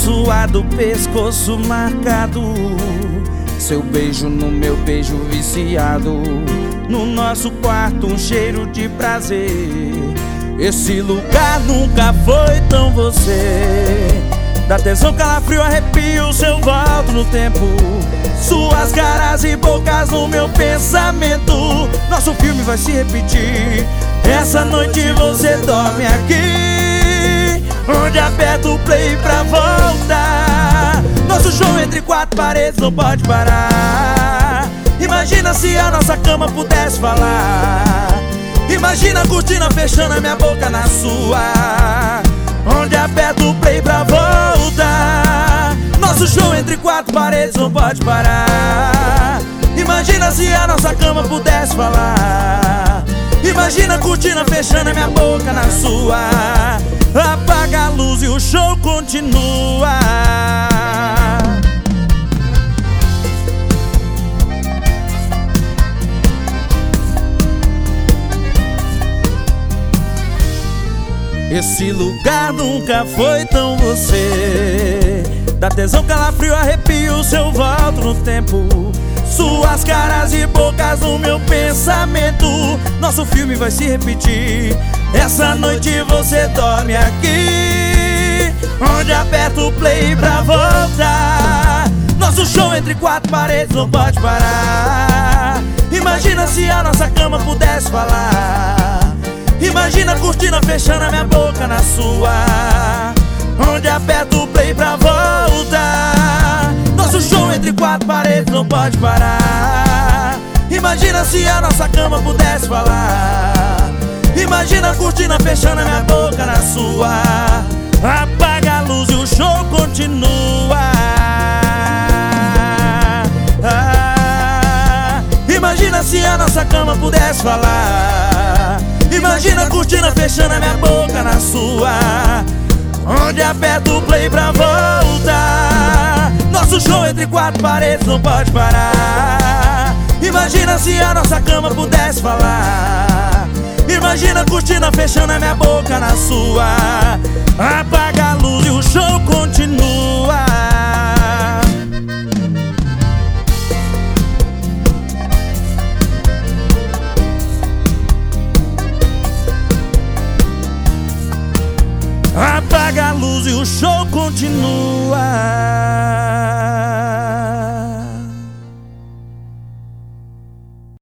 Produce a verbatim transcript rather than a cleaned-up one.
suado, pescoço marcado, seu beijo no meu beijo viciado, no nosso quarto um cheiro de prazer. Esse lugar nunca foi tão você. Dá tesão, calafrio, arrepio, seu volto no tempo, suas caras e bocas no meu pensamento. Nosso filme vai se repetir. Essa noite você dorme aqui, onde aperto o play pra voltar. Nosso show entre quatro paredes não pode parar. Imagina se a nossa cama pudesse falar. Imagina a cortina fechando a minha boca na sua, onde aperto o play pra voltar. Nosso show entre quatro paredes não pode parar. Imagina se a nossa cama pudesse falar. Imagina a cortina fechando a minha boca na sua. Apaga a luz e o show continua. Esse lugar nunca foi tão você. Dá tesão, calafrio, arrepio, seu volto no tempo, suas caras e bocas no meu pensamento. Nosso filme vai se repetir. Essa noite você dorme aqui, onde aperto o play pra voltar. Nosso show entre quatro paredes não pode parar. Imagina se a nossa cama pudesse falar. Imagina a cortina fechando a minha boca na sua, onde aperto o play pra voltar. Nosso show entre quatro paredes não pode parar. Imagina se a nossa cama pudesse falar. Imagina a cortina fechando a minha boca na sua. Apaga a luz e o show continua. Ah, imagina se a nossa cama pudesse falar. Imagina a cortina fechando a minha boca na sua, onde aperto o play pra voltar. Nosso show entre quatro paredes não pode parar. Imagina se a nossa cama pudesse falar. Imagina a cortina fechando a minha boca na sua. Apaga a luz e o show continua.